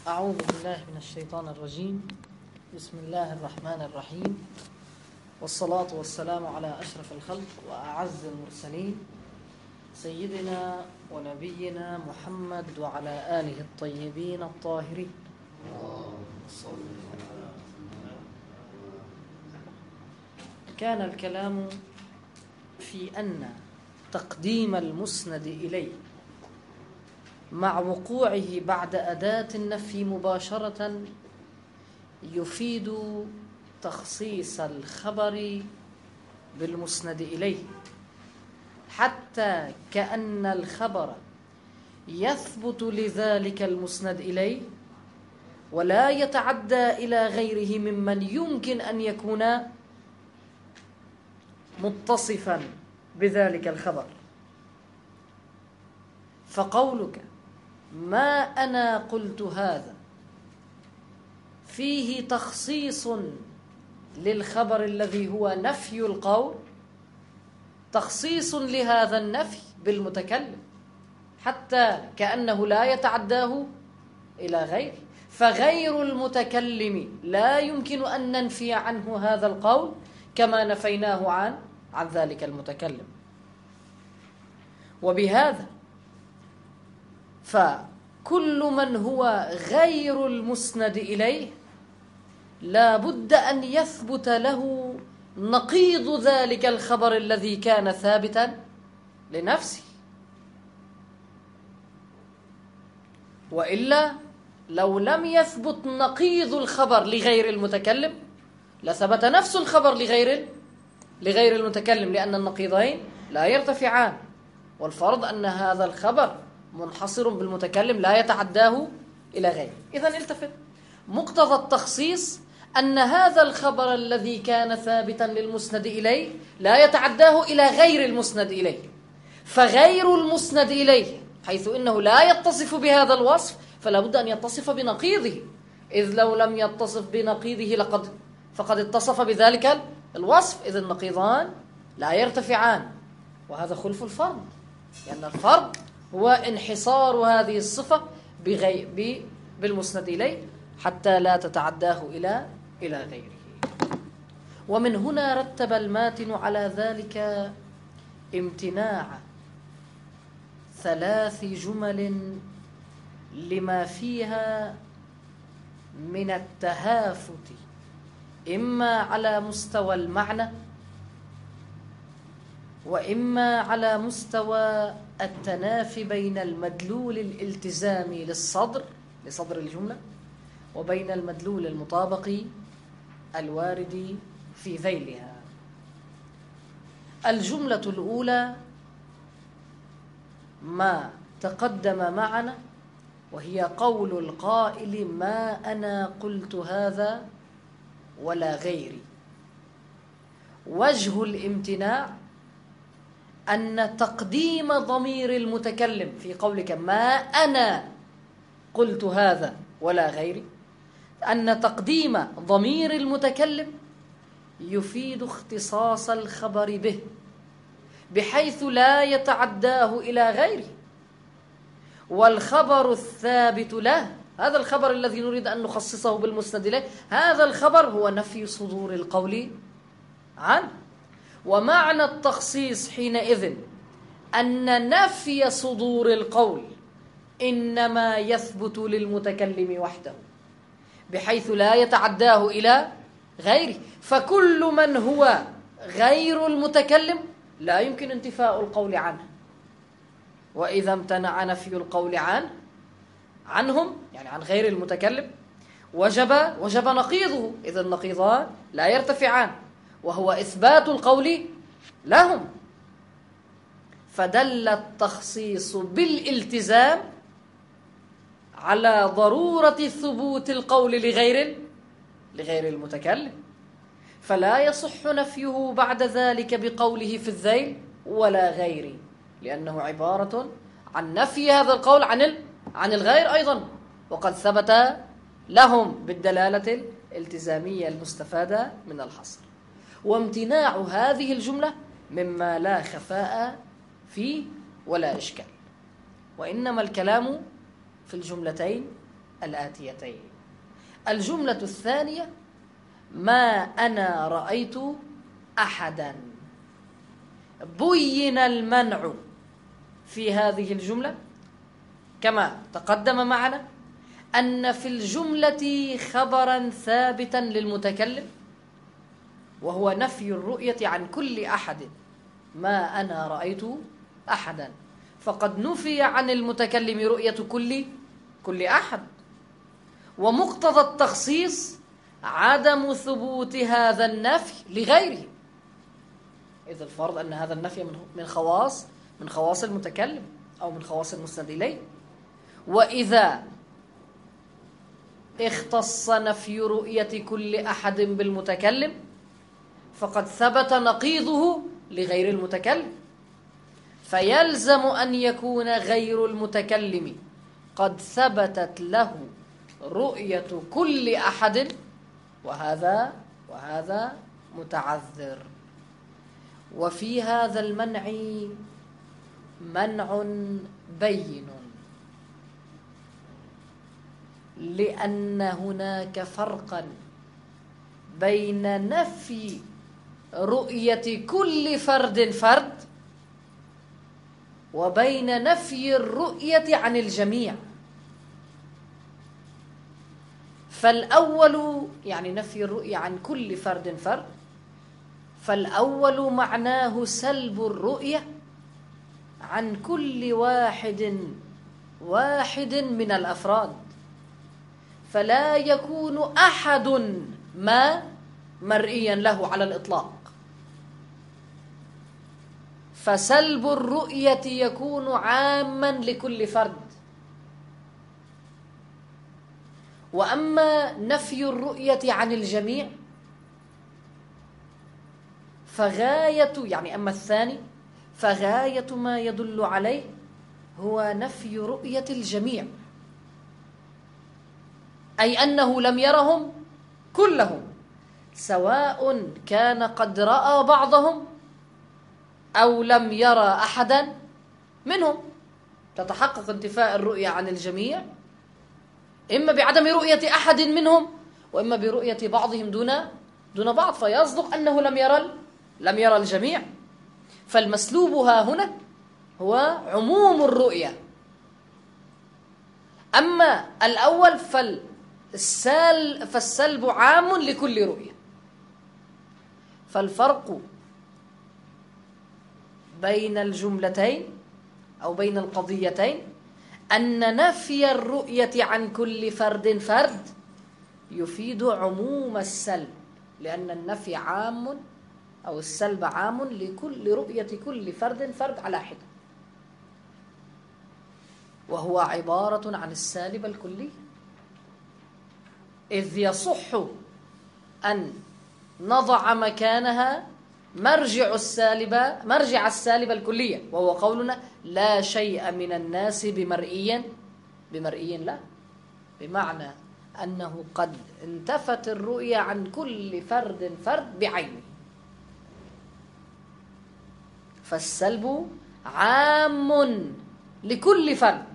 أعوذ بالله من الشيطان الرجيم. بسم الله الرحمن الرحيم، والصلاة والسلام على أشرف الخلق وأعز المرسلين سيدنا ونبينا محمد وعلى آله الطيبين الطاهرين. كان الكلام في أن تقديم المسند إليه مع وقوعه بعد أداة النفي مباشرة يفيد تخصيص الخبر بالمسند إليه، حتى كأن الخبر يثبت لذلك المسند إليه ولا يتعدى إلى غيره ممن يمكن أن يكون متصفا بذلك الخبر. فقولك ما أنا قلت هذا فيه تخصيص للخبر الذي هو نفي القول، تخصيص لهذا النفي بالمتكلم حتى كأنه لا يتعداه إلى غيره، فغير المتكلم لا يمكن أن ننفي عنه هذا القول كما نفيناه عن ذلك المتكلم. وبهذا فكل من هو غير المسند إليه لا بد أن يثبت له نقيض ذلك الخبر الذي كان ثابتا لنفسه، وإلا لو لم يثبت نقيض الخبر لغير المتكلم لثبت نفس الخبر لغير المتكلم، لأن النقيضين لا يرتفعان، والفرض أن هذا الخبر منحصر بالمتكلم لا يتعداه إلى غيره. إذن التفت، مقتضى التخصيص أن هذا الخبر الذي كان ثابتا للمسند إليه لا يتعداه إلى غير المسند إليه، فغير المسند إليه حيث إنه لا يتصف بهذا الوصف فلا بد أن يتصف بنقيضه، إذ لو لم يتصف بنقيضه فقد اتصف بذلك الوصف، إذ النقيضان لا يرتفعان، وهذا خلف الفرض، لأن الفرض هو انحصار هذه الصفة بالمسند إليه حتى لا تتعداه إلى غيره. ومن هنا رتب الماتن على ذلك امتناع 3 جمل لما فيها من التهافت إما على مستوى المعنى وإما على مستوى التنافي بين المدلول الالتزامي لصدر الجملة وبين المدلول المطابق الوارد في ذيلها. الجملة الأولى ما تقدم معنا، وهي قول القائل ما أنا قلت هذا ولا غيري. وجه الامتناع أن تقديم ضمير المتكلم في قولك ما أنا قلت هذا ولا غيري، أن تقديم ضمير المتكلم يفيد اختصاص الخبر به بحيث لا يتعداه إلى غيره، والخبر الثابت له، هذا الخبر الذي نريد أن نخصصه بالمسند إليه، هذا الخبر هو نفي صدور القول عنه. ومعنى التخصيص حينئذ أن نفي صدور القول إنما يثبت للمتكلم وحده بحيث لا يتعداه إلى غيره، فكل من هو غير المتكلم لا يمكن انتفاء القول عنه، وإذا امتنع نفي القول عنهم يعني عن غير المتكلم وجب نقيضه، إذا النقيضان لا يرتفعان، وهو إثبات القول لهم. فدل التخصيص بالالتزام على ضرورة ثبوت القول لغير المتكلم، فلا يصح نفيه بعد ذلك بقوله في الذيل ولا غيري، لأنه عبارة عن نفي هذا القول عن الغير أيضا، وقد ثبت لهم بالدلالة الالتزامية المستفادة من الحصر. وامتناع هذه الجملة مما لا خفاء فيه ولا إشكال، وإنما الكلام في الجملتين الآتيتين. الجملة الثانية: ما أنا رأيت أحدا. بين المنع في هذه الجملة كما تقدم معنا أن في الجملة خبرا ثابتا للمتكلم، وهو نفي الرؤية عن كل أحد. ما أنا رأيت أحدا، فقد نفي عن المتكلم رؤية كل أحد، ومقتضى التخصيص عدم ثبوت هذا النفي لغيره. إذا الفرض أن هذا النفي من خواص المتكلم أو من خواص المسند إليه. وإذا اختص نفي رؤية كل أحد بالمتكلم فقد ثبت نقيضه لغير المتكلم، فيلزم أن يكون غير المتكلم قد ثبتت له رؤية كل أحد، وهذا متعذر. وفي هذا المنع منع بين، لأن هناك فرقا بين نفي رؤية كل فرد وبين نفي الرؤية عن الجميع. فالأول يعني نفي الرؤية عن كل فرد، فالأول معناه سلب الرؤية عن كل واحد من الأفراد، فلا يكون أحد ما مرئيا له على الإطلاق. فسلب الرؤية يكون عاما لكل فرد، وأما نفي الرؤية عن الجميع أما الثاني فغاية ما يدل عليه هو نفي رؤية الجميع، أي أنه لم يرهم كلهم، سواء كان قد رأى بعضهم أو لم يرى أحدا منهم. تتحقق انتفاء الرؤية عن الجميع إما بعدم رؤية أحد منهم، وإما برؤية بعضهم دون بعض، فيصدق أنه لم يرى الجميع. فالمسلوب هنا هو عموم الرؤية. أما الأول فالسلب عام لكل رؤية. فالفرق بين الجملتين أو بين القضيتين أن نفي الرؤية عن كل فرد يفيد عموم السلب، لأن النفي عام أو السلب عام لكل رؤية كل فرد على حدة، وهو عبارة عن السالب الكلي. إذ يصح أن نضع مكانها مرجع السالب الكلية، وهو قولنا لا شيء من الناس بمرئي لا، بمعنى أنه قد انتفت الرؤية عن كل فرد بعينه. فالسلب عام لكل فرد.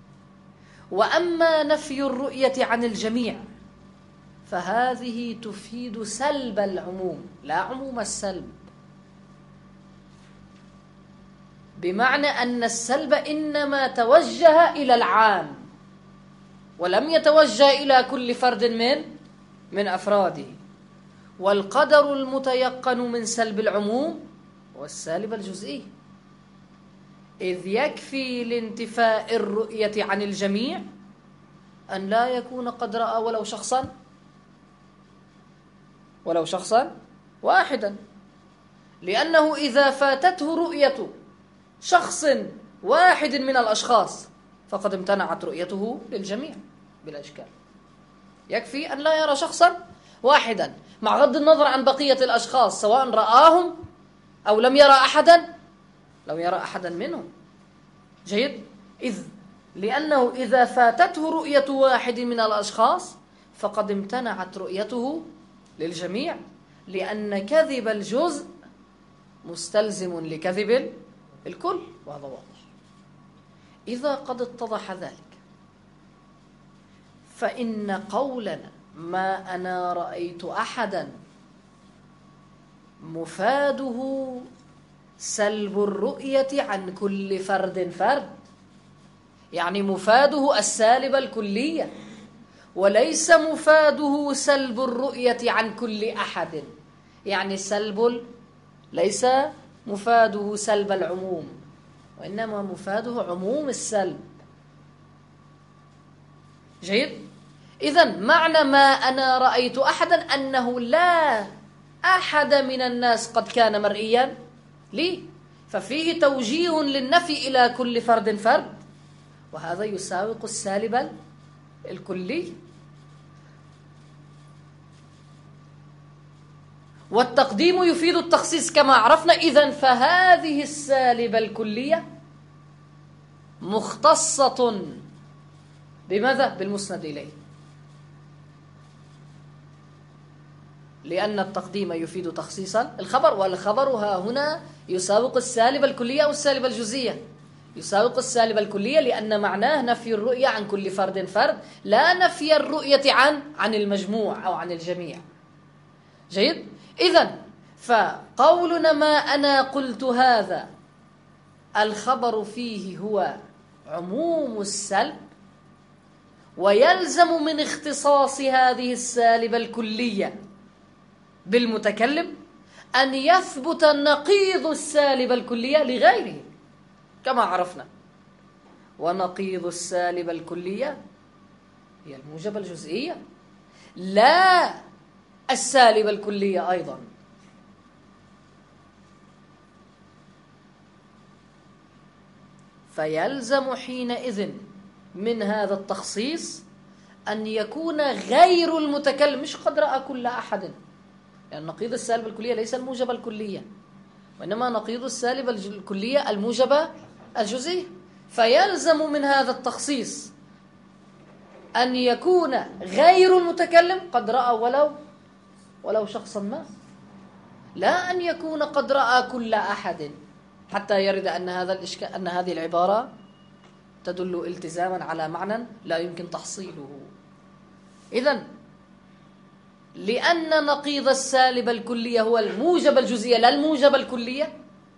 وأما نفي الرؤية عن الجميع فهذه تفيد سلب العموم لا عموم السلب، بمعنى أن السلب إنما توجه إلى العام ولم يتوجه إلى كل فرد من أفراده. والقدر المتيقن من سلب العموم هو السالب الجزئي، إذ يكفي لانتفاء الرؤية عن الجميع أن لا يكون قد رأى ولو شخصا واحدا، لأنه إذا فاتته رؤية شخص واحد من الأشخاص فقد امتنعت رؤيته للجميع بلا إشكال. يكفي أن لا يرى شخصا واحدا مع غض النظر عن بقية الأشخاص، سواء رآهم أو لم يرى أحدا منهم. جيد؟ لأنه إذا فاتته رؤية واحد من الأشخاص فقد امتنعت رؤيته للجميع، لأن كذب الجزء مستلزم لكذب الكل، وهذا واضح. إذا قد اتضح ذلك فإن قولنا ما أنا رأيت أحدا مفاده سلب الرؤية عن كل فرد فرد، يعني مفاده السالب الكلية، وليس مفاده سلب الرؤية عن كل أحد، يعني ليس مفاده سلب العموم، وإنما مفاده عموم السلب. جيد؟ إذن معنى ما أنا رأيت أحدا أنه لا أحد من الناس قد كان مرئيا لي، ففيه توجيه للنفي إلى كل فرد فرد، وهذا يساوق السالب الكلي. والتقديم يفيد التخصيص كما عرفنا. إذن فهذه السالبة الكلية مختصة بماذا؟ بالمسند إليه، لأن التقديم يفيد تخصيص الخبر، والخبر ها هنا يساوق السالبة الكلية أو السالبة الجزئية. يساوق السالبة الكلية لأن معناه نفي الرؤية عن كل فرد فرد، لا نفي الرؤية عن المجموع أو عن الجميع. جيد؟ إذن فقولنا ما أنا قلت هذا الخبر فيه هو عموم السلب، ويلزم من اختصاص هذه السالبة الكلية بالمتكلم أن يثبت نقيض السالبة الكلية لغيره كما عرفنا. ونقيض السالبة الكلية هي الموجبة الجزئية، لا السالبة الكلية أيضا. فيلزم حينئذ من هذا التخصيص أن يكون غير المتكلم، مش قد رأى كل أحد، يعني نقيض السالبة الكلية ليس الموجبة الكلية، وإنما نقيض السالبة الكلية الموجبة الجزئية. فيلزم من هذا التخصيص أن يكون غير المتكلم قد رأى ولو شخصا ما، لا أن يكون قد رأى كل أحد، حتى يرد أن هذه العبارة تدل التزاما على معنى لا يمكن تحصيله. إذن لأن نقيض السالبة الكلية هو الموجبة الجزئية لا الموجبة الكلية،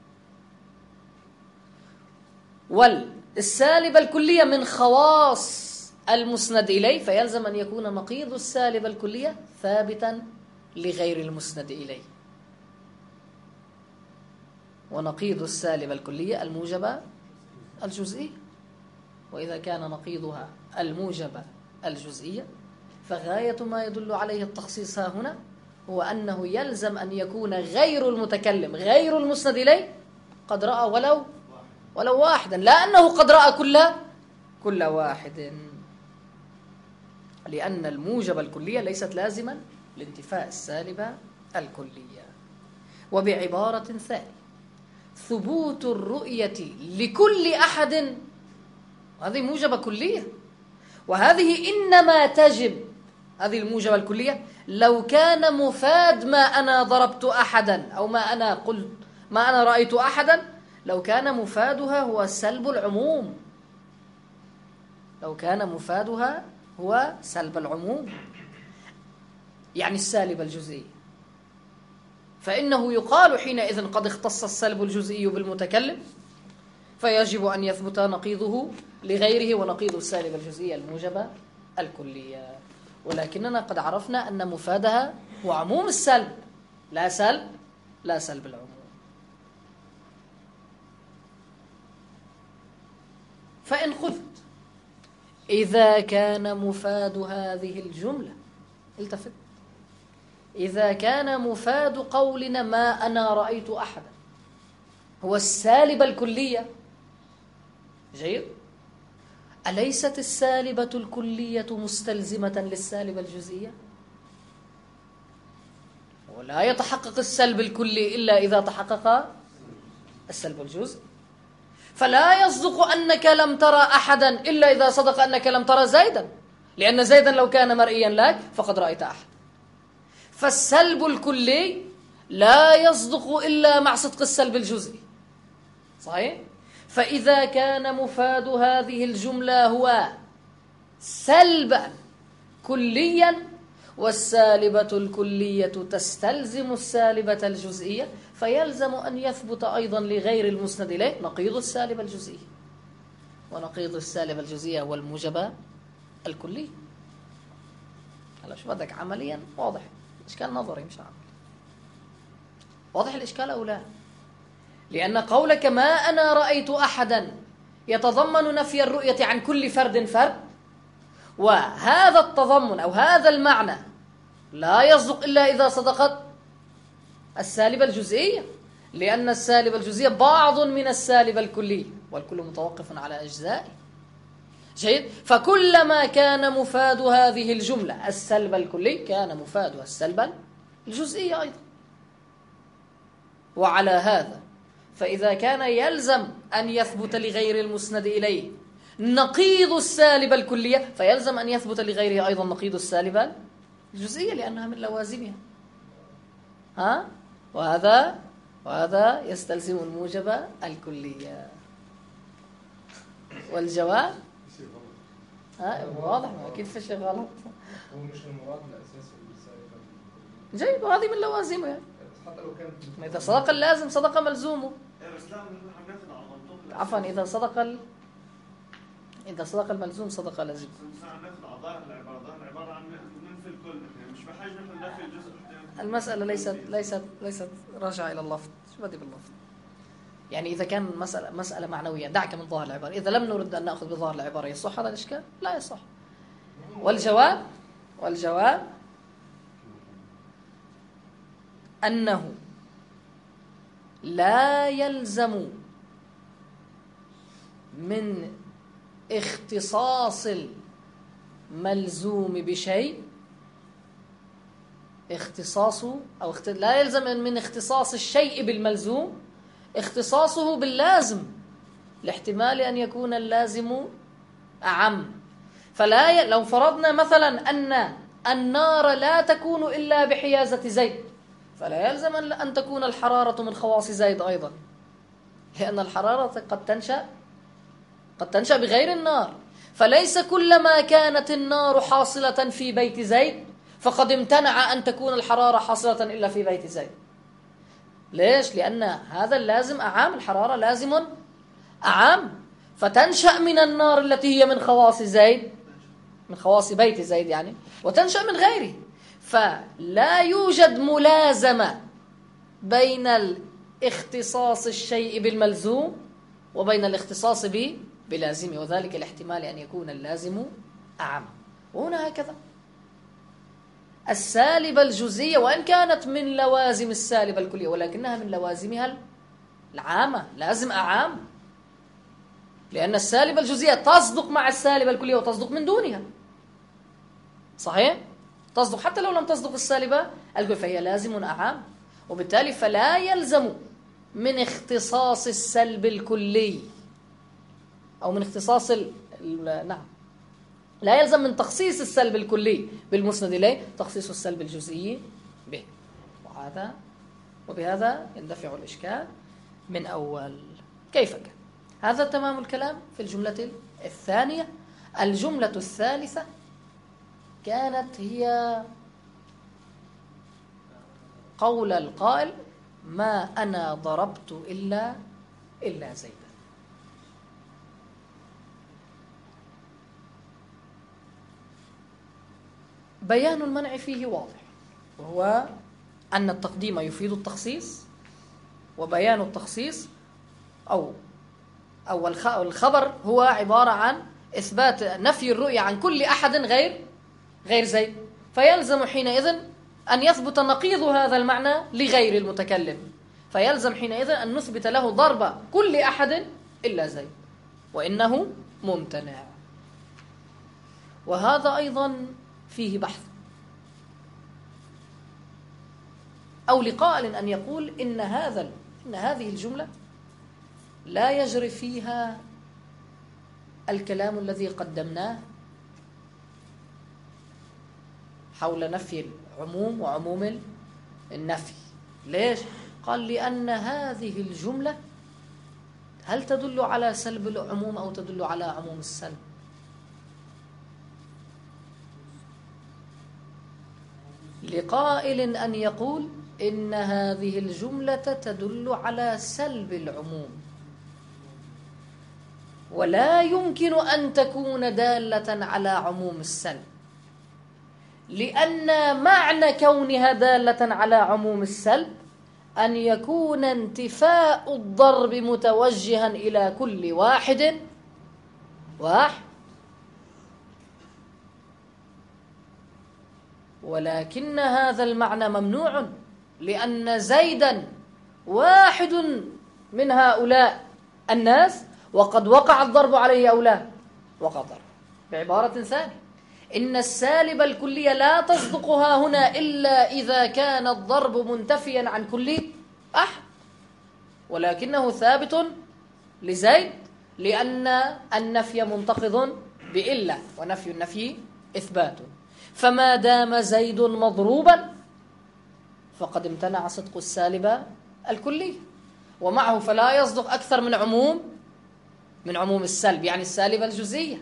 والسالبة الكلية من خواص المسند إليه، فيلزم أن يكون نقيض السالبة الكلية ثابتا لغير المسند إليه. ونقيض السالبة الكلية الموجبة الجزئية، وإذا كان نقيضها الموجبة الجزئية فغاية ما يدل عليه التخصيص ها هنا هو أنه يلزم أن يكون غير المتكلم غير المسند إليه قد رأى ولو واحدا، لا أنه قد رأى كل واحد، لأن الموجبة الكلية ليست لازما لانتفاء السالبة الكلية. وبعبارة ثانية ثبوت الرؤية لكل أحد هذه موجبة كلية، وهذه إنما تجب هذه الموجبة الكلية لو كان مفاد ما أنا ضربت أحدا أو ما أنا رأيت أحدا، لو كان مفادها هو سلب العموم، لو كان مفادها هو سلب العموم يعني السالب الجزئي، فإنه يقال حينئذ قد اختص السلب الجزئي بالمتكلم، فيجب أن يثبت نقيضه لغيره، ونقيض السالب الجزئية الموجبة الكلية. ولكننا قد عرفنا أن مفادها هو عموم السلب لا سلب العموم. فإن قلت إذا كان مفاد هذه الجملة، التفت، إذا كان مفاد قولنا ما أنا رأيت أحدا هو السالبة الكلية، جيد، أليست السالبة الكلية مستلزمة للسالبة الجزئية؟ ولا يتحقق السلب الكلي إلا إذا تحقق السلب الجزئي، فلا يصدق أنك لم ترى أحدا إلا إذا صدق أنك لم ترى زيدا، لأن زيدا لو كان مرئيا لك فقد رأيت أحد. فالسلب الكلي لا يصدق إلا مع صدق السلب الجزئي، صحيح؟ فإذا كان مفاد هذه الجملة هو سلبا كليا، والسالبة الكلية تستلزم السالبة الجزئية، فيلزم أن يثبت أيضا لغير المسند إليه نقيض السالبة الجزئية، ونقيض السالبة الجزئية هو الموجب الكلي. هلا شو بدك عمليا واضح، إشكال نظري مش عملي. واضح الإشكال أو لا؟ لأن قولك ما أنا رأيت أحدا يتضمن نفي الرؤية عن كل فرد فرد، وهذا التضمن أو هذا المعنى لا يصدق إلا إذا صدقت السالبة الجزئية، لأن السالبة الجزئية بعض من السالبة الكلية، والكل متوقف على أجزائه. جيد. فكلما كان مفاد هذه الجملة السلب الكلي كان مفادها السلب الجزئية أيضا. وعلى هذا فإذا كان يلزم أن يثبت لغير المسند إليه نقيض السالبة الكلية، فيلزم أن يثبت لغيره أيضا نقيض السالبة الجزئية، لأنها من لوازمها. وهذا يستلزم الموجب الكلية. والجواب واضح، أكيد في شيء غلط. هو مش المراد الأساسي بالسالبة. جيد. وهذه من لوازمه يعني. حتى لو كانت إذا صدق اللازم صدق ملزومه. عفوا إذا صدق الملزوم صدق لازم. المسألة ليست راجعة إلى اللفظ. شو بدي باللفظ؟ يعني إذا كان مسألة معنوية دعك من ظاهر العبارة، إذا لم نرد أن نأخذ بظاهر العبارة يصح هذا الإشكال؟ لا يصح. والجواب أنه لا يلزم من اختصاص الملزوم بشيء لا يلزم من اختصاص الشيء بالملزوم اختصاصه باللازم، لاحتمال أن يكون اللازم أعم. لو فرضنا مثلا أن النار لا تكون إلا بحيازة زيد، فلا يلزم أن تكون الحرارة من خواص زيد أيضا، لأن الحرارة قد تنشأ بغير النار. فليس كلما كانت النار حاصلة في بيت زيد فقد امتنع أن تكون الحرارة حاصلة إلا في بيت زيد. ليش؟ لأن هذا اللازم أعام، الحرارة لازم أعام، فتنشأ من النار التي هي من خواص زيد، من خواص بيت زيد يعني، وتنشأ من غيره. فلا يوجد ملازمة بين الاختصاص الشيء بالملزوم وبين الاختصاص بلازمه، وذلك الاحتمال أن يكون اللازم أعم. وهنا هكذا السالبة الجزئية وإن كانت من لوازم السالبة الكلية ولكنها من لوازمها العامة، لازم أعام، لأن السالبة الجزئية تصدق مع السالبة الكلية وتصدق من دونها. صحيح؟ تصدق حتى لو لم تصدق السالبة الكلية، فهي لازم أعام، وبالتالي فلا يلزم من اختصاص السلب الكلي أو من اختصاص لا يلزم من تخصيص السلب الكلي بالمسند إليه تخصيص السلب الجزئي به. وبهذا يندفع الإشكال من أول. كيف كان؟ هذا تمام الكلام في الجملة الثانية. الجملة الثالثة كانت هي قول القائل ما أنا ضربت إلا زيدا. بيان المنع فيه واضح، وهو أن التقديم يفيد التخصيص، وبيان التخصيص أو الخبر هو عبارة عن إثبات نفي الرؤية عن كل أحد غير زيد، فيلزم حينئذ أن يثبت نقيض هذا المعنى لغير المتكلم، فيلزم حينئذ أن نثبت له ضرب كل أحد إلا زيد، وإنه ممتنع. وهذا أيضا فيه بحث، أو لقائل أن يقول إن هذه الجملة لا يجري فيها الكلام الذي قدمناه حول نفي العموم وعموم النفي. ليش؟ قال لأن هذه الجملة هل تدل على سلب العموم أو تدل على عموم السلب؟ لقائل أن يقول إن هذه الجملة تدل على سلب العموم، ولا يمكن أن تكون دالة على عموم السلب، لأن معنى كونها دالة على عموم السلب أن يكون انتفاء الضرب متوجها إلى كل واحد، ولكن هذا المعنى ممنوع، لأن زيدا واحد من هؤلاء الناس وقد وقع الضرب عليه أو لا وقع الضرب. بعبارة ثانية، إن السالب الكلية لا تصدقها هنا إلا إذا كان الضرب منتفيا عن كل أحد، ولكنه ثابت لزيد لأن النفي منتقض بإلا، ونفي النفي إثبات. فما دام زيد مضروبا فقد امتنع صدق السالب الكلي، ومعه فلا يصدق أكثر من عموم السلب، يعني السالب الجزئية.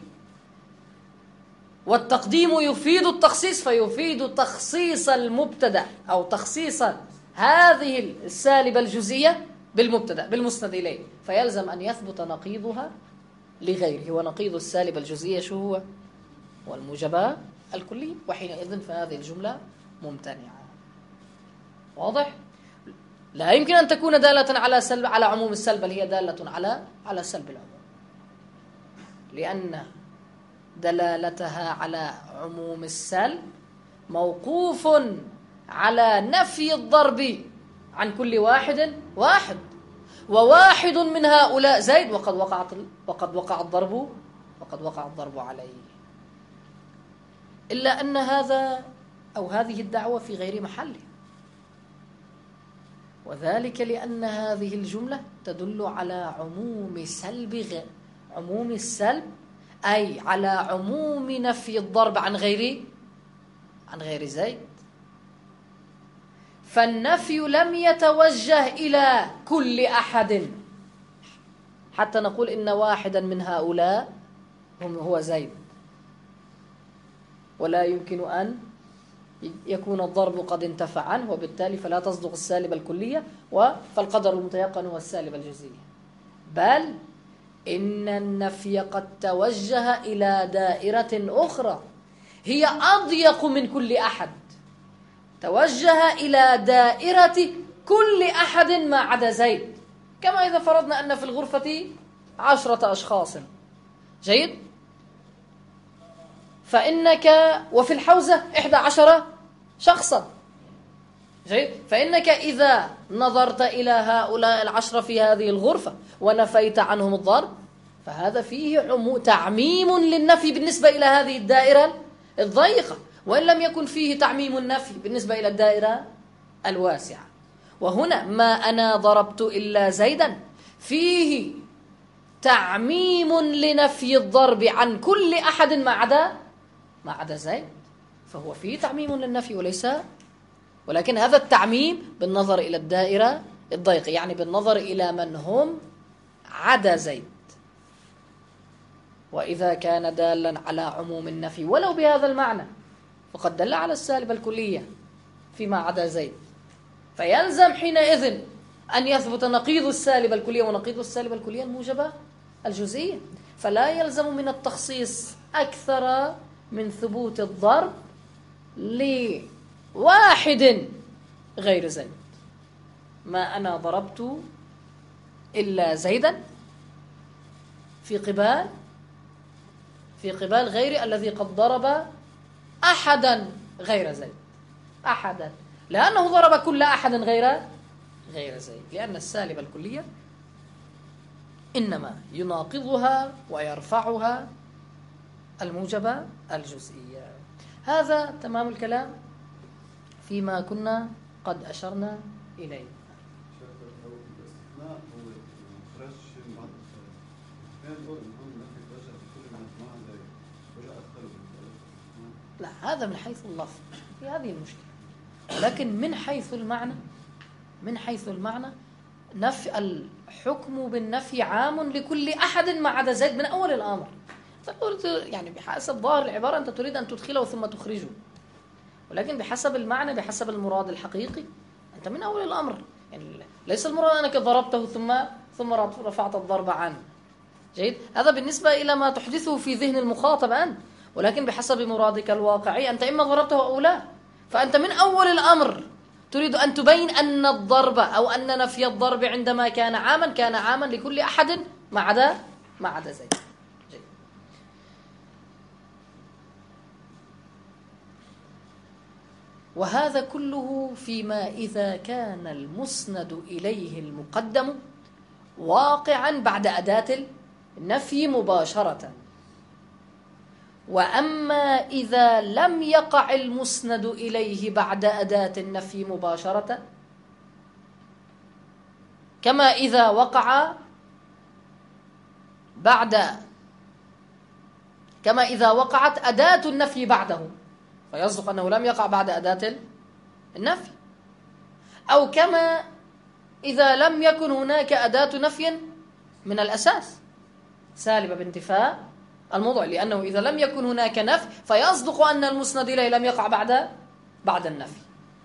والتقديم يفيد التخصيص، فيفيد تخصيص المبتدأ أو تخصيص هذه السالبة الجزئية بالمبتدأ بالمسند إليه، فيلزم أن يثبت نقيضها لغيره. ونقيض السالبة الجزئية شو هو؟ والموجب الكلي، وحينئذ فهذه الجملة ممتنعة. واضح؟ لا يمكن أن تكون دالة على عموم السلب، بل هي دالة على سلب العموم، لأن دلالتها على عموم السلب موقوف على نفي الضرب عن كل واحد، وواحد من هؤلاء زيد وقد وقع الضرب عليه. إلا أن هذا أو هذه الدعوة في غير محله، وذلك لأن هذه الجملة تدل على عموم السلب، أي على عموم نفي الضرب عن غير زيد. فالنفي لم يتوجه إلى كل أحد حتى نقول إن واحدا من هؤلاء هو زيد، ولا يمكن أن يكون الضرب قد انتفع عنه، وبالتالي فلا تصدق السالبة الكلية، فالقدر المتيقن هو السالبة الجزئية. بل إن النفي قد توجه إلى دائرة أخرى هي أضيق من كل أحد، توجه إلى دائرة كل أحد ما عدا زيد، كما إذا فرضنا أن في الغرفة 10 أشخاص، جيد، فإنك وفي الحوزة 11 شخصا، جيد، فإنك إذا نظرت إلى هؤلاء 10 في هذه الغرفة ونفيت عنهم الضرب فهذا فيه تعميم للنفي بالنسبة إلى هذه الدائرة الضيقة، وإن لم يكن فيه تعميم النفي بالنسبة إلى الدائرة الواسعة. وهنا ما أنا ضربت إلا زيدا فيه تعميم لنفي الضرب عن كل أحد ما عدا زيد، فهو فيه تعميم للنفي ولكن هذا التعميم بالنظر إلى الدائرة الضيقة، يعني بالنظر إلى من هم عدا زيد. وإذا كان دالا على عموم النفي ولو بهذا المعنى فقد دل على السالبة الكلية فيما عدا زيد، فيلزم حينئذ أن يثبت نقيض السالبة الكلية، ونقيض السالبة الكلية الموجبة الجزئية، فلا يلزم من التخصيص أكثر من ثبوت الضرب لواحد غير زيد. ما أنا ضربت إلا زيدا في قبال غيري الذي قد ضرب أحدا غير زيد، أحدا، لأنه ضرب كل أحد غير زيد، لأن السالبة الكلية إنما يناقضها ويرفعها الموجبة الجزئية. هذا تمام الكلام فيما كنا قد أشرنا إليه. لا، هذا من حيث اللفظ في هذه المشكلة، لكن من حيث المعنى نفي الحكم بالنفي عام لكل أحد ما عدا زيد من أول الأمر. يعني بحسب ظاهر العبارة أنت تريد أن تدخله ثم تخرجه، ولكن بحسب المعنى، بحسب المراد الحقيقي. أنت من أول الأمر، يعني ليس المراد أنك ضربته ثم رفعت الضرب عنه. جيد؟ هذا بالنسبة إلى ما تحدثه في ذهن المخاطب أنت، ولكن بحسب مرادك الواقعي أنت إما ضربته أو لا. فأنت من أول الأمر تريد أن تبين أن الضرب أو أن نفي الضرب عندما كان عاما لكل أحد ما عدا زيد. جيد. وهذا كله فيما إذا كان المسند إليه المقدم واقعا بعد أداة النفي مباشرة. وأما إذا لم يقع المسند إليه بعد أداة النفي مباشرة، كما إذا وقعت أداة النفي بعده، فيصدق أنه لم يقع بعد أداة النفي. أو كما إذا لم يكن هناك أداة نفي من الأساس سالبة بانتفاء الموضوع، لأنه إذا لم يكن هناك نفي فيصدق أن المسند إليه لم يقع بعد النفي.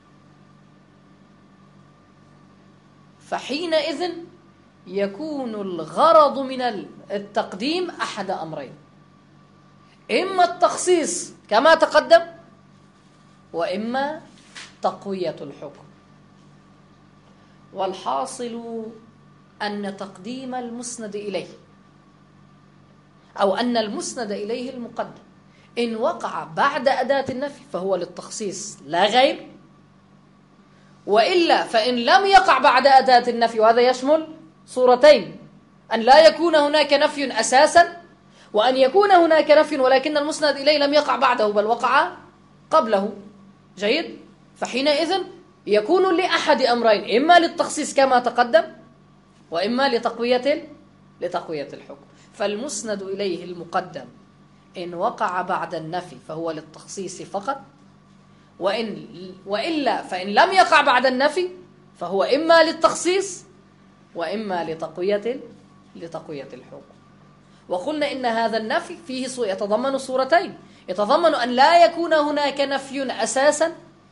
فحينئذ يكون الغرض من التقديم أحد أمرين: إما التخصيص كما تقدم، وإما تقوية الحكم. والحاصل أن تقديم المسند إليه أو أن المسند إليه المقدم إن وقع بعد أداة النفي فهو للتخصيص لا غير، وإلا فإن لم يقع بعد أداة النفي، وهذا يشمل صورتين: أن لا يكون هناك نفي أساسا، وأن يكون هناك نفي ولكن المسند إليه لم يقع بعده بل وقع قبله. جيد؟ فحينئذ يكون لأحد أمرين: إما للتخصيص كما تقدم، وإما لتقوية الحكم. فالمسند إليه المقدم إن وقع بعد النفي فهو للتخصيص فقط، وإلا فإن لم يقع بعد النفي فهو إما للتخصيص وإما لتقوية الحكم. وقلنا إن هذا النفي فيه يتضمن صورتين: يتضمن أن لا يكون هناك نفي أساسا،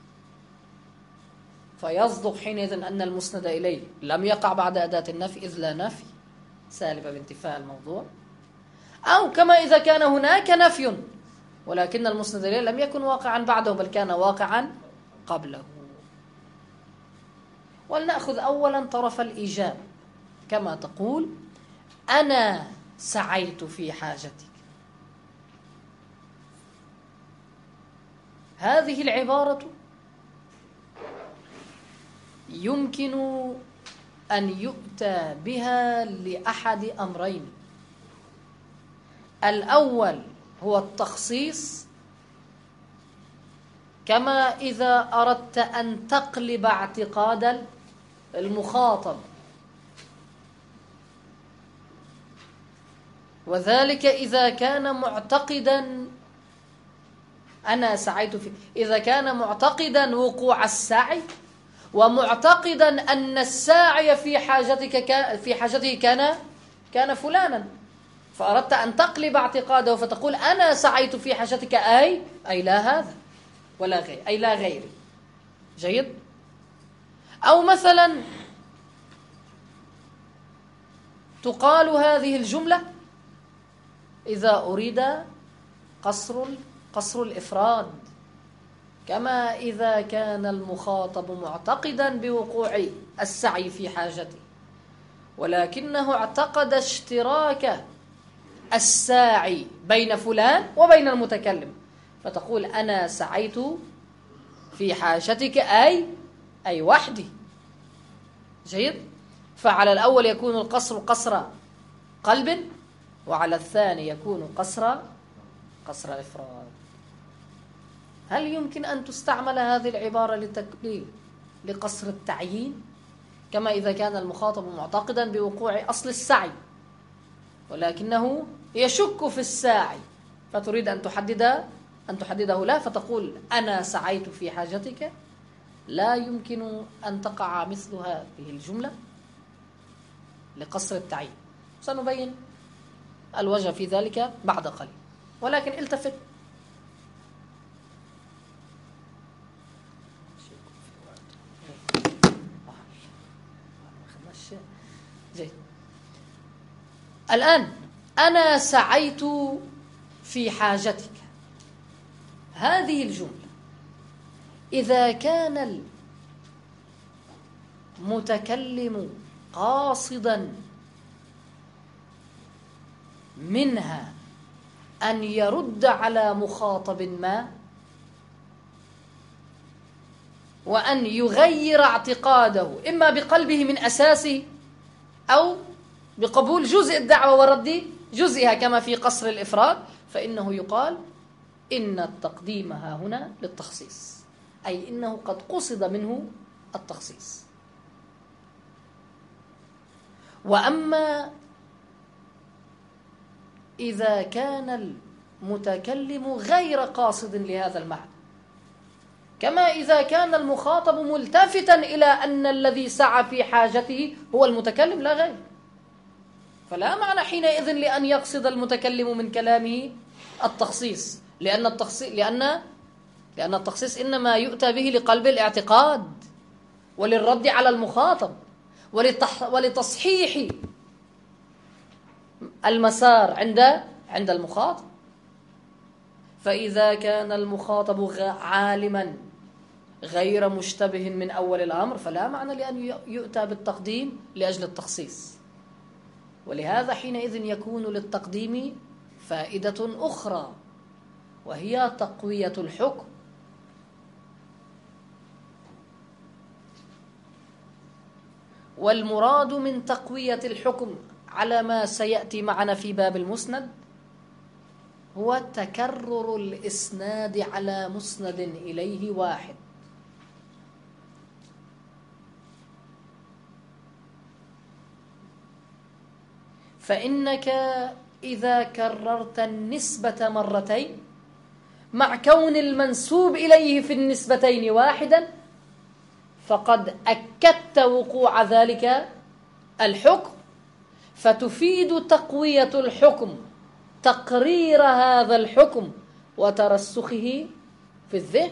فيصدق حينئذ أن المسند إليه لم يقع بعد أداة النفي إذ لا نفي سالبة بانتفاء الموضوع، أو كما إذا كان هناك نفي ولكن المسند إليه لم يكن واقعا بعده بل كان واقعا قبله. ولنأخذ أولا طرف الإيجاب، كما تقول: أنا سعيت في حاجتك. هذه العبارة يمكن أن يؤتى بها لأحد أمرين: الأول هو التخصيص، كما إذا أردت أن تقلب اعتقاد المخاطب، وذلك إذا كان معتقدا أنا سعيت فيه، إذا كان معتقدا وقوع السعي ومعتقدا أن الساعي في حاجته كان فلانا، فأردت أن تقلب اعتقاده فتقول أنا سعيت في حاجتك أي لا هذا ولا غير، أي لا غيري. جيد؟ أو مثلا تقال هذه الجملة إذا أريد قصر الإفراد، كما إذا كان المخاطب معتقدا بوقوع السعي في حاجته ولكنه اعتقد اشتراك الساعي بين فلان وبين المتكلم، فتقول أنا سعيت في حاجتك أي وحدي. جيد؟ فعلى الأول يكون القصر قصر قلب، وعلى الثاني يكون قصر إفراد. هل يمكن أن تستعمل هذه العبارة لقصر التعيين، كما إذا كان المخاطب معتقدا بوقوع أصل السعي ولكنه يشك في الساعي فتريد أن تحدده له، فتقول أنا سعيت في حاجتك؟ لا يمكن أن تقع مثل هذه الجملة لقصر التعيين. سنبين الوجه في ذلك بعد قليل، ولكن التفت الآن أنا سعيت في حاجتك، هذه الجملة إذا كان المتكلم قاصدا منها أن يرد على مخاطب ما وأن يغير اعتقاده إما بقلبه من أساسه أو بقبول جزء الدعوة ورد جزئها كما في قصر الإفراد، فإنه يقال إن التقديم ها هنا للتخصيص، أي إنه قد قصد منه التخصيص. وأما إذا كان المتكلم غير قاصد لهذا المعنى، كما إذا كان المخاطب ملتفتا إلى أن الذي سعى في حاجته هو المتكلم لا غير، فلا معنى حينئذ لأن يقصد المتكلم من كلامه التخصيص، لأن التخصيص إنما يؤتى به لقلب الاعتقاد وللرد على المخاطب ولتصحيح المسار عند المخاطب. فإذا كان المخاطب عالما غير مشتبه من أول الأمر فلا معنى لأن يؤتى بالتقديم لأجل التخصيص، ولهذا حينئذ يكون للتقديم فائدة أخرى وهي تقوية الحكم. والمراد من تقوية الحكم على ما سيأتي معنا في باب المسند هو تكرر الإسناد على مسند إليه واحد. فإنك إذا كررت النسبة مرتين مع كون المنسوب إليه في النسبتين واحدا فقد أكدت وقوع ذلك الحكم، فتفيد تقوية الحكم تقرير هذا الحكم وترسخه في الذهن.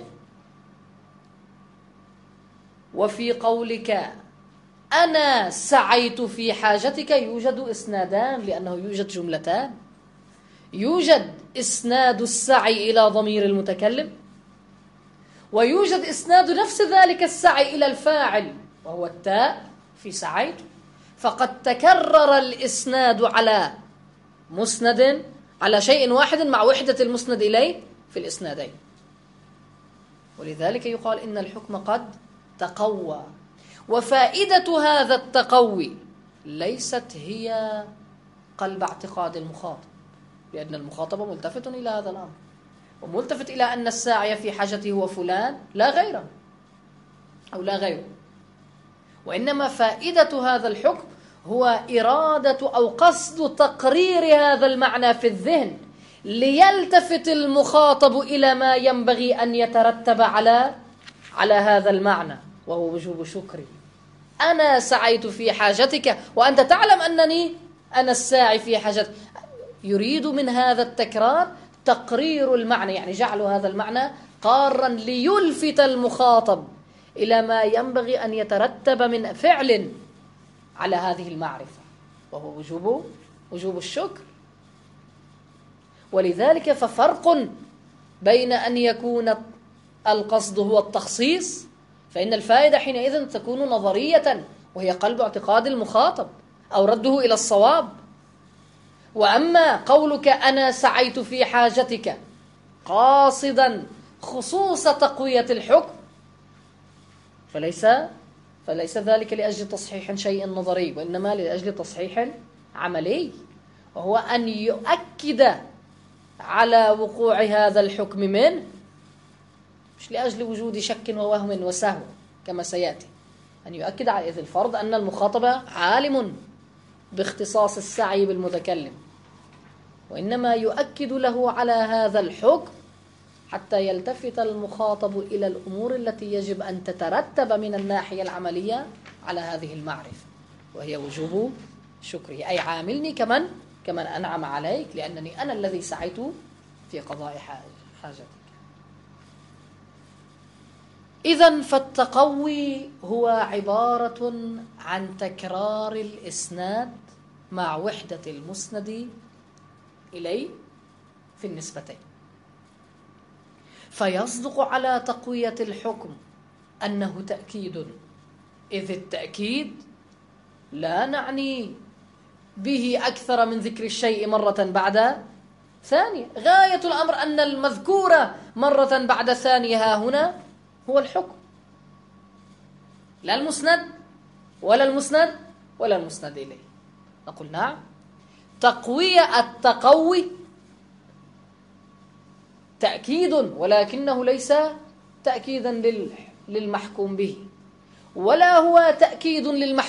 وفي قولك أنا سعيت في حاجتك يوجد إسنادان، لأنه يوجد جملتان، يوجد إسناد السعي إلى ضمير المتكلم، ويوجد إسناد نفس ذلك السعي إلى الفاعل وهو التاء في سعيت، فقد تكرر الإسناد على مسند على شيء واحد مع وحدة المسند إليه في الإسنادين، ولذلك يقال إن الحكم قد تقوى. وفائدة هذا التقوي ليست هي قلب اعتقاد المخاطب، لأن المخاطب ملتفت إلى هذا الأمر وملتفت إلى أن الساعي في حاجته هو فلان لا غيره أو لا غيره، وإنما فائدة هذا الحكم هو إرادة أو قصد تقرير هذا المعنى في الذهن ليلتفت المخاطب إلى ما ينبغي أن يترتب على هذا المعنى، وهو وجوب شكري. أنا سعيت في حاجتك وأنت تعلم أنني أنا الساعي في حاجتك. يريد من هذا التكرار تقرير المعنى، يعني جعل هذا المعنى قارا ليلفت المخاطب إلى ما ينبغي أن يترتب من فعل على هذه المعرفة، وهو وجوب الشكر. ولذلك ففرق بين أن يكون القصد هو التخصيص، فإن الفائدة حينئذ تكون نظرية وهي قلب اعتقاد المخاطب أو رده إلى الصواب. وأما قولك أنا سعيت في حاجتك قاصدا خصوص تقوية الحكم فليس ذلك لأجل تصحيح شيء نظري، وإنما لأجل تصحيح عملي، وهو أن يؤكد على وقوع هذا الحكم منه، مش لأجل وجود شك ووهم وسهو كما سيأتي، أن يؤكد على إذ الفرض أن المخاطب عالم باختصاص السعي بالمتكلم، وإنما يؤكد له على هذا الحكم حتى يلتفت المخاطب إلى الأمور التي يجب أن تترتب من الناحية العملية على هذه المعرفة، وهي وجوب شكره، أي عاملني كمن أنعم عليك، لأنني أنا الذي سعيت في قضاء حاجتك. إذن فالتقوي هو عبارة عن تكرار الإسناد مع وحدة المسند إليه في النسبتين. فيصدق على تقوية الحكم أنه تأكيد، إذ التأكيد لا نعني به أكثر من ذكر الشيء مرة بعد ثانية. غاية الأمر أن المذكور مرة بعد ثانية ها هنا هو الحكم، لا المسند ولا المسند ولا المسند إليه. نقول نعم، تقوية التقوي تأكيد، ولكنه ليس تأكيدا للمحكوم به، ولا هو تأكيد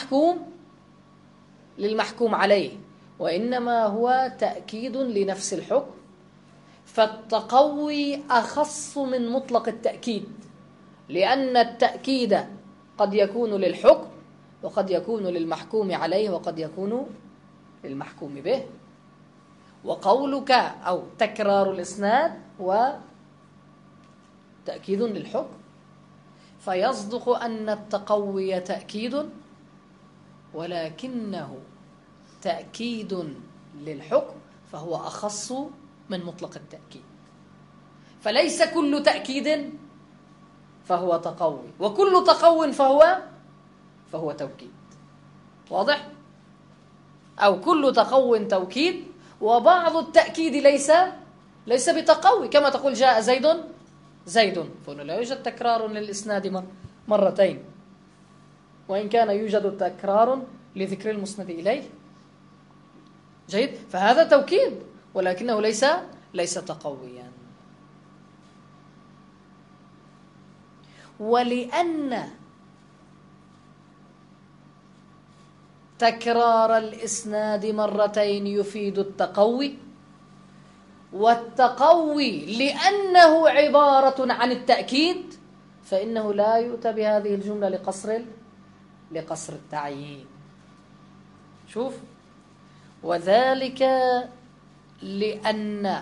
للمحكوم عليه، وإنما هو تأكيد لنفس الحكم. فالتقوي أخص من مطلق التأكيد، لأن التأكيد قد يكون للحكم وقد يكون للمحكوم عليه وقد يكون للمحكوم به. وقولك أو تكرار الإسناد وتأكيد للحكم، فيصدق أن التقوي تأكيد، ولكنه تأكيد للحكم، فهو أخص من مطلق التأكيد. فليس كل تأكيد فهو تقوي، وكل تقو فهو توكيد. واضح؟ أو كل تقو توكيد، وبعض التأكيد ليس بتقوي، كما تقول جاء زيد، فهنا لا يوجد تكرار للإسناد مرتين، وإن كان يوجد تكرار لذكر المسند إليه. جيد، فهذا توكيد ولكنه ليس تقويا. ولأن تكرار الإسناد مرتين يفيد التقوي، والتقوي لأنه عبارة عن التأكيد، فإنه لا يؤتى بهذه الجملة لقصر التعيين. شوف، وذلك لأن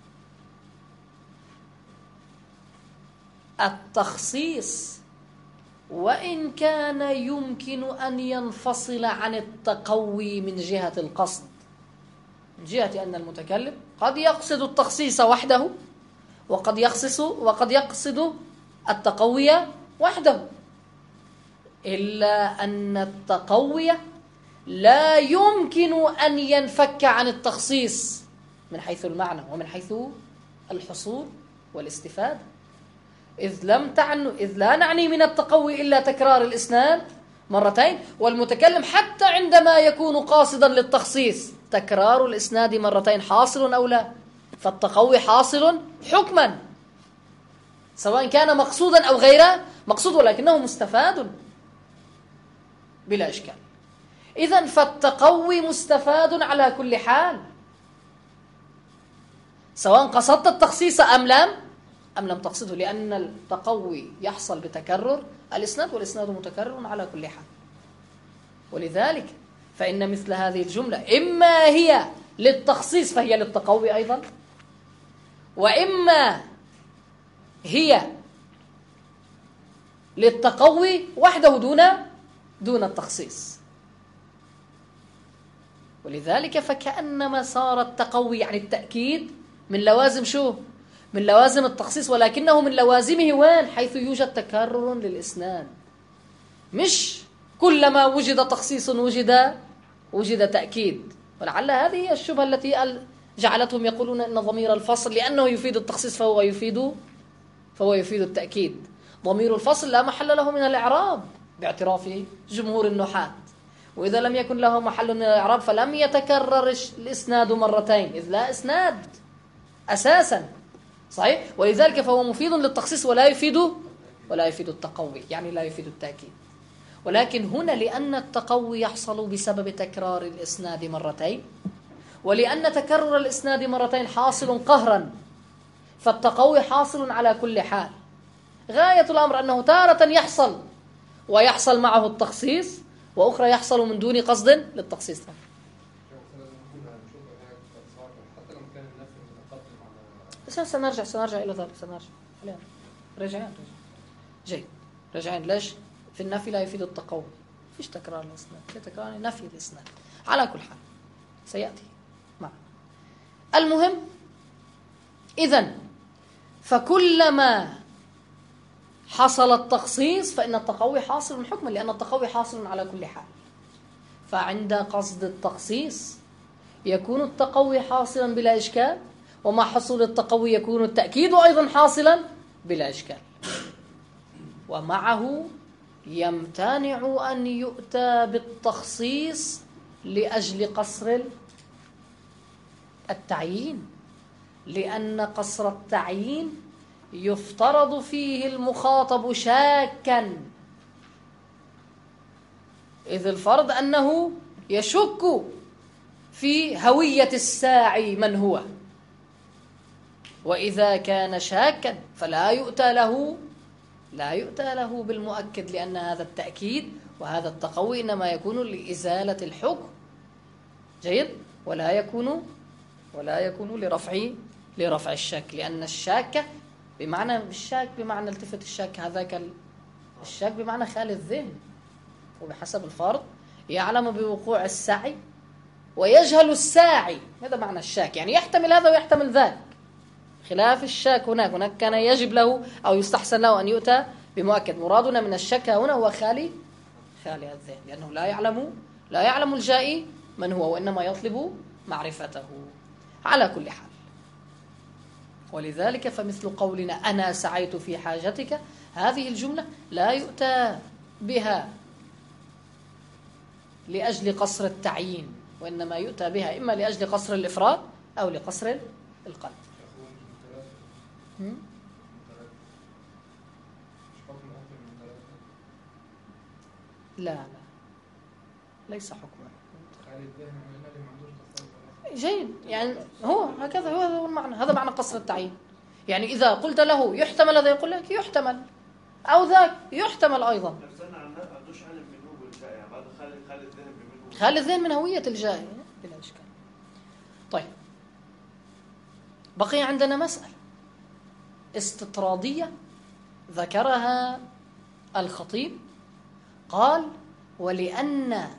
التخصيص وإن كان يمكن أن ينفصل عن التقوي من جهة القصد، من جهة أن المتكلم قد يقصد التخصيص وحده وقد يقصد التقوي وحده، إلا أن التقوي لا يمكن أن ينفك عن التخصيص من حيث المعنى ومن حيث الحصول والاستفادة، إذ لا نعني من التقوي إلا تكرار الإسناد مرتين. والمتكلم حتى عندما يكون قاصدا للتخصيص تكرار الإسناد مرتين حاصل أو لا، فالتقوي حاصل حكما سواء كان مقصودا أو غير مقصود، ولكنه مستفاد بلا إشكال. إذن فالتقوي مستفاد على كل حال، سواء قصدت التخصيص أم لم تقصده، لأن التقوي يحصل بتكرر الإسناد، والإسناد متكرر على كل حال. ولذلك فإن مثل هذه الجملة إما هي للتخصيص فهي للتقوي أيضا، وإما هي للتقوي وحده دون التخصيص. ولذلك فكأنما صار التقوي يعني التأكيد من لوازم من لوازم التخصيص، ولكنه من لوازمه وين؟ حيث يوجد تكرر للإسناد، مش كلما وجد تخصيص وجد تأكيد. ولعل هذه هي الشبهة التي جعلتهم يقولون أن ضمير الفصل لأنه يفيد التخصيص فهو يفيد التأكيد. ضمير الفصل لا محل له من الإعراب باعتراف جمهور النحاة، وإذا لم يكن له محل من الإعراب فلم يتكرر الإسناد مرتين، إذ لا إسناد أساسا، صحيح؟ ولذلك فهو مفيد للتخصيص ولا يفيد التقوي، يعني لا يفيد التأكيد. ولكن هنا لأن التقوي يحصل بسبب تكرار الإسناد مرتين، ولأن تكرر الإسناد مرتين حاصل قهرا، فالتقوي حاصل على كل حال. غاية الأمر أنه تارة يحصل ويحصل معه التخصيص، وأخرى يحصل من دون قصد للتخصيص. سنرجع إلى ذلك. رجعين. جيد، رجعين. ليش؟ في النفي لا يفيد التقوي، فيش تكرار الإسناد، في تكرار نفي الإسناد على كل حال. سيأتي معنا. المهم إذن فكلما حصل التخصيص فإن التقوي حاصل حكما، لأن التقوي حاصل على كل حال. فعند قصد التخصيص يكون التقوي حاصلا بلا إشكال، ومع حصول التقوي يكون التأكيد أيضا حاصلا بلا إشكال. ومعه يمتنع أن يؤتى بالتخصيص لأجل قصر التعيين، لأن قصر التعيين يفترض فيه المخاطب شاكا، إذ الفرض أنه يشك في هوية الساعي من هو، وإذا كان شاكا فلا يؤتى له بالمؤكد، لأن هذا التأكيد وهذا التقوي إنما يكون لإزالة الحكم. جيد. ولا يكون لرفع الشك، لأن الشاك بمعنى الشاك بمعنى التفت الشاك، هذاك الشاك بمعنى خالي الذهن، وبحسب الفرض يعلم بوقوع السعي ويجهل الساعي. هذا معنى الشاك، يعني يحتمل هذا ويحتمل ذاك، خلاف الشاك هناك كان يجب له أو يستحسن له أن يؤتى بمؤكد. مرادنا من الشك هنا هو خالي الذهن، لأنه لا يعلم الجائي من هو، وإنما يطلب معرفته على كل حال. ولذلك فمثل قولنا أنا سعيت في حاجتك، هذه الجملة لا يؤتى بها لأجل قصر التعيين، وإنما يؤتى بها إما لأجل قصر الإفراد أو لقصر القلب. لا ليس حكما. جيد، يعني هو هكذا، هو المعنى، هذا معنى قصر التعيين. يعني إذا قلت له يحتمل هذا، يقول لك يحتمل، أو ذاك يحتمل أيضا. خالي الذهن من هوية الجائي بلا إشكال. طيب، بقي عندنا مسألة استطرادية ذكرها الخطيب، قال: ولأن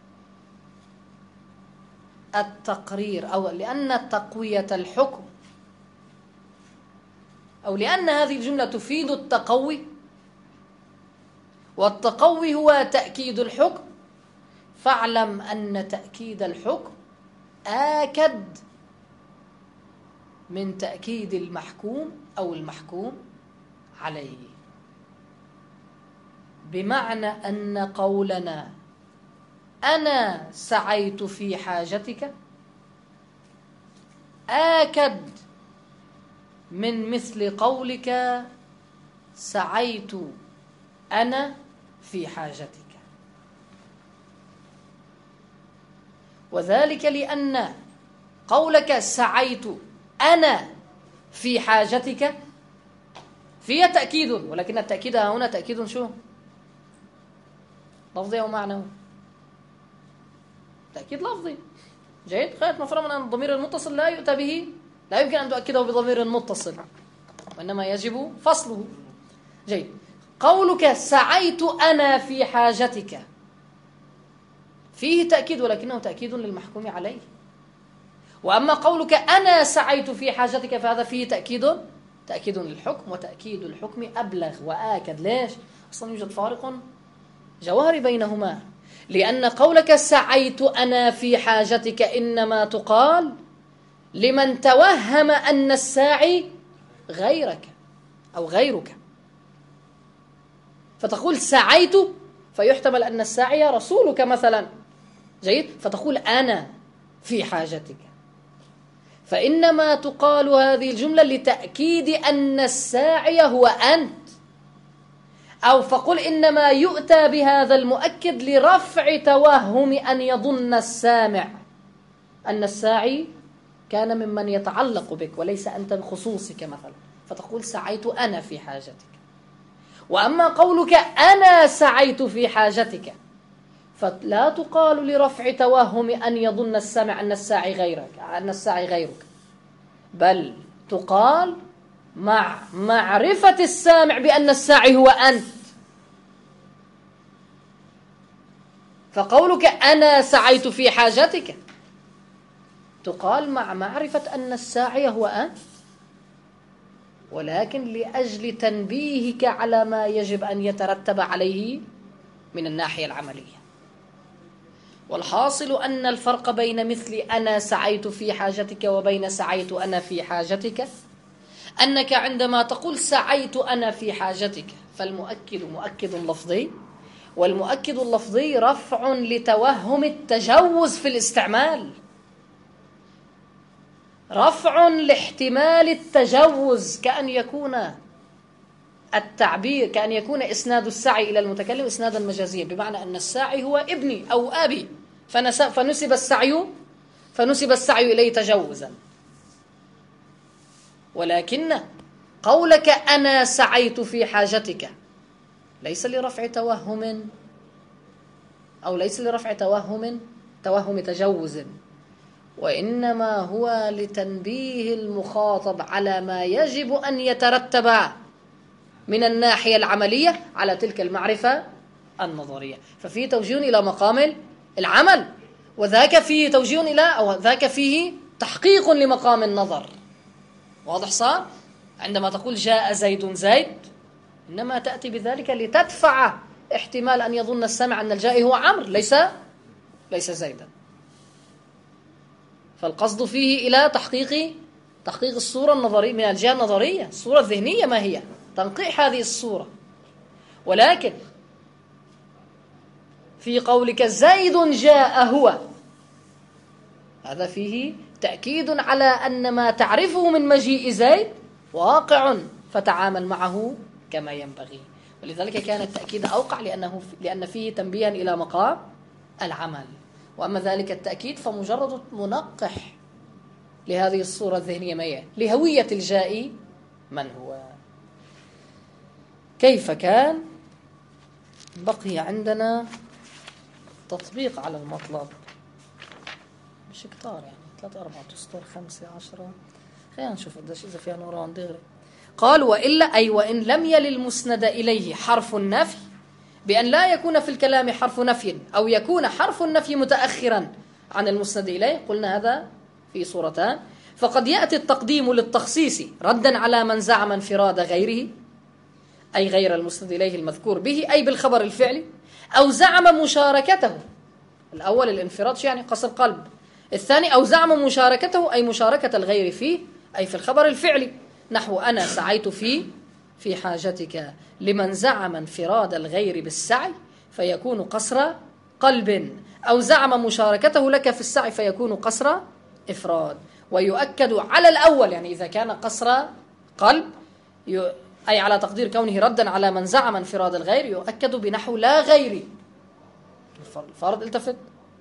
التقرير أو لأن تقوية الحكم أو لأن هذه الجملة تفيد التقوي، والتقوي هو تأكيد الحكم، فاعلم أن تأكيد الحكم آكد من تأكيد المحكوم أو المحكوم عليه. بمعنى أن قولنا أنا سعيت في حاجتك آكد من مثل قولك سعيت أنا في حاجتك، وذلك لأن قولك سعيت أنا في حاجتك فيه تأكيد، ولكن التأكيد هنا تأكيد شو؟ لفظي أو معنوي؟ تأكيد لفظي. جيد. خير، مفهوم أن الضمير المتصل لا يؤتى به، لا يمكن أن تؤكده بضمير متصل، وإنما يجب فصله. جيد. قولك سعيت أنا في حاجتك فيه تأكيد، ولكنه تأكيد للمحكوم عليه. وأما قولك أنا سعيت في حاجتك فهذا فيه تأكيد للحكم، وتأكيد الحكم أبلغ وآكد. ليش؟ أصلا يوجد فارق جوهري بينهما، لأن قولك سعيت أنا في حاجتك إنما تقال لمن توهم أن الساعي غيرك أو غيرك، فتقول سعيت فيحتمل أن الساعي رسولك مثلا. جيد. فتقول أنا في حاجتك، فإنما تقال هذه الجملة لتأكيد أن الساعي هو أنت، أو فقل إنما يؤتى بهذا المؤكد لرفع توهم أن يظن السامع أن الساعي كان ممن يتعلق بك وليس أنت بخصوصك مثلا، فتقول سعيت أنا في حاجتك. وأما قولك أنا سعيت في حاجتك فلا تقال لرفع توهم أن يظن السامع أن الساعي غيرك، بل تقال مع معرفة السامع بأن الساعي هو أنت. فقولك أنا سعيت في حاجتك تقال مع معرفة أن الساعي هو أنت، ولكن لأجل تنبيهك على ما يجب أن يترتب عليه من الناحية العملية. والحاصل أن الفرق بين مثل أنا سعيت في حاجتك وبين سعيت أنا في حاجتك أنك عندما تقول سعيت أنا في حاجتك فالمؤكد مؤكد لفظي، والمؤكد اللفظي رفع لتوهم التجوز في الاستعمال، رفع لاحتمال التجوز، كأن يكون التعبير كأن يكون إسناد السعي إلى المتكلم إسنادا مجازيا، بمعنى أن الساعي هو ابني أو أبي فنسب السعي إليه تجوزا. ولكن قولك أنا سعيت في حاجتك ليس لرفع توهم أو ليس لرفع توهم تجوز، وإنما هو لتنبيه المخاطب على ما يجب أن يترتب من الناحية العملية على تلك المعرفة النظرية. ففيه توجيه إلى مقام العمل، وذاك فيه توجيه إلى أو ذاك فيه تحقيق لمقام النظر. واضح صار؟ عندما تقول جاء زيد إنما تأتي بذلك لتدفع احتمال أن يظن السامع أن الجائي هو عمرو ليس زيدا. فالقصد فيه إلى تحقيق الصورة النظرية من الجهة النظرية، الصورة الذهنية ما هي تنقيح هذه الصورة. ولكن في قولك زيد جاء هو، هذا فيه تأكيد على أن ما تعرفه من مجيء زيد واقع، فتعامل معه كما ينبغي. ولذلك كان التأكيد أوقع لأن فيه تنبيها إلى مقام العمل. وأما ذلك التأكيد فمجرد منقح لهذه الصورة الذهنية ما هي لهوية الجائي من هو. كيف كان؟ بقي عندنا تطبيق على المطلب، مش كتار يعني 3 4 أسطر 5 10. خلينا نشوف قديش إذا فيها نوران دغري. قال وإلا أي وإن لم يل المسند إليه حرف النفي، بأن لا يكون في الكلام حرف نفي أو يكون حرف النفي متأخرا عن المسند إليه، قلنا هذا في صورتان. فقد يأتي التقديم للتخصيص ردا على من زعم انفراد غيره، أي غير المسند إليه المذكور به، أي بالخبر الفعلي، أو زعم مشاركته. الأول الانفراد يعني قصر قلب، الثاني أو زعم مشاركته أي مشاركة الغير فيه، أي في الخبر الفعلي، نحو أنا سعيت في حاجتك، لمن زعم انفراد الغير بالسعي فيكون قصر قلب، أو زعم مشاركته لك في السعي فيكون قصر إفراد. ويؤكد على الأول يعني إذا كان قصر قلب أي على تقدير كونه ردا على من زعم انفراد الغير، يؤكد بنحو لا غيري. الفرد التفت،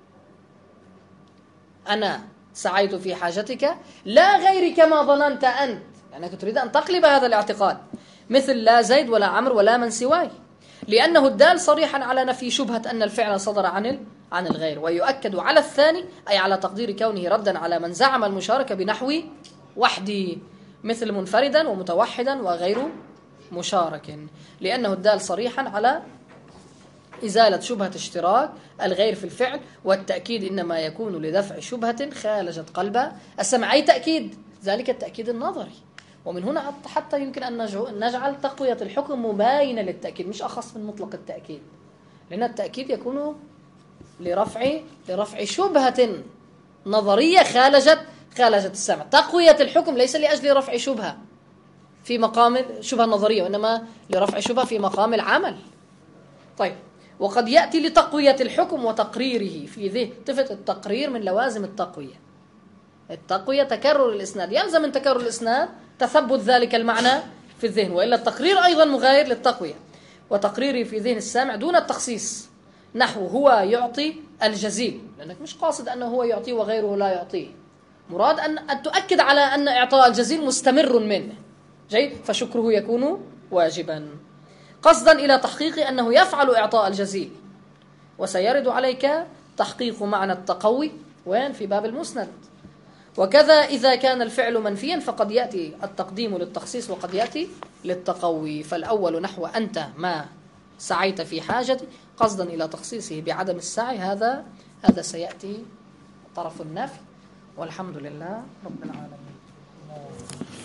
أنا سعيت في حاجتك لا غيري كما ظننت أنت، يعني تريد أن تقلب هذا الاعتقاد، مثل لا زيد ولا عمرو ولا من سواي، لأنه الدال صريحا على نفي شبهة أن الفعل صدر عن الغير. ويؤكد على الثاني أي على تقدير كونه ردا على من زعم المشاركة بنحو وحدي، مثل منفردا ومتوحدا وغير مشارك، لأنه الدال صريحا على إزالة شبهة اشتراك الغير في الفعل. والتأكيد إنما يكون لدفع شبهة خالجت قلب السمع، أي تأكيد ذلك التأكيد النظري. ومن هنا حتى يمكن أن نجعل تقوية الحكم مباينة للتأكيد مش أخص من مطلق التأكيد، لأن التأكيد يكون لرفع شبهة نظرية خالجت السمع. تقوية الحكم ليس لأجل رفع شبهة في مقام شبهة نظرية، وإنما لرفع شبهة في مقام العمل. طيب، وقد يأتي لتقوية الحكم وتقريره في ذهن. تفت التقرير من لوازم التقوية تكرر الإسناد، يلزم من تكرر الإسناد تثبت ذلك المعنى في الذهن، وإلا التقرير أيضا مغاير للتقوية. وتقريره في ذهن السامع دون التخصيص، نحو هو يعطي الجزيل، لأنك مش قاصد أنه هو يعطيه وغيره لا يعطيه، مراد أن تؤكد على أن إعطاء الجزيل مستمر منه، جيد، فشكره يكون واجبا، قصدا إلى تحقيق أنه يفعل إعطاء الجزيل. وسيرد عليك تحقيق معنى التقوي وين في باب المسند. وكذا إذا كان الفعل منفيا فقد يأتي التقديم للتخصيص وقد يأتي للتقوي. فالأول نحو أنت ما سعيت في حاجتي قصدا إلى تخصيصه بعدم السعي، هذا سيأتي طرف النفي. والحمد لله رب العالمين.